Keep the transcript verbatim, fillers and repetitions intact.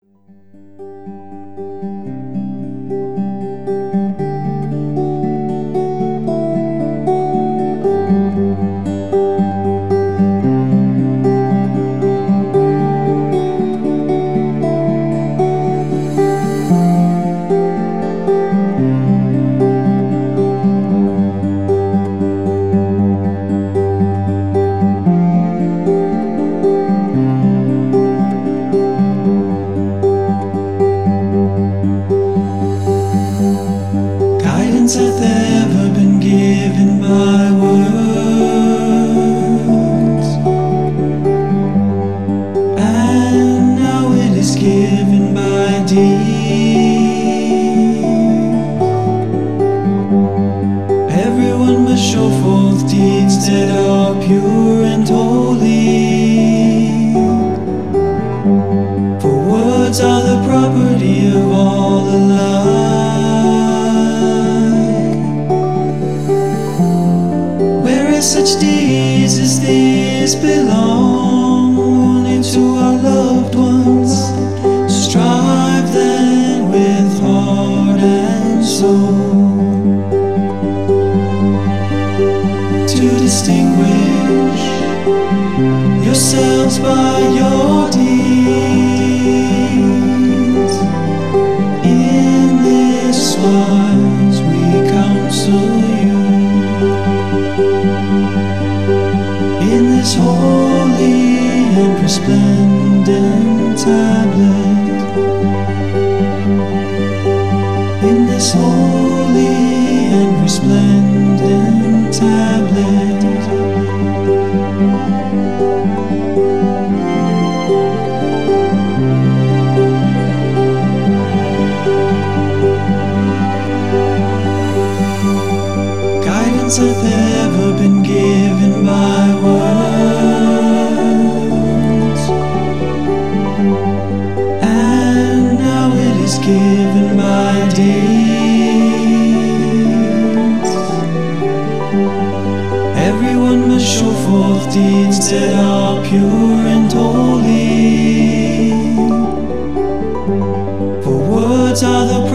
Guidance hath ever been given by words, and now it is given by deed. Everyone must show forth deeds that are pure and holy, for words are the property of all alike. Such deeds as these belong only to our loved ones. Strive then with heart and soul to distinguish yourselves by your deeds. In this wise we counsel you, in this holy and resplendent tablet, in this holy and resplendent tablet. Guidance hath ever been given by words, and now it is given by deeds. Everyone must show forth deeds that are pure and holy, for words are the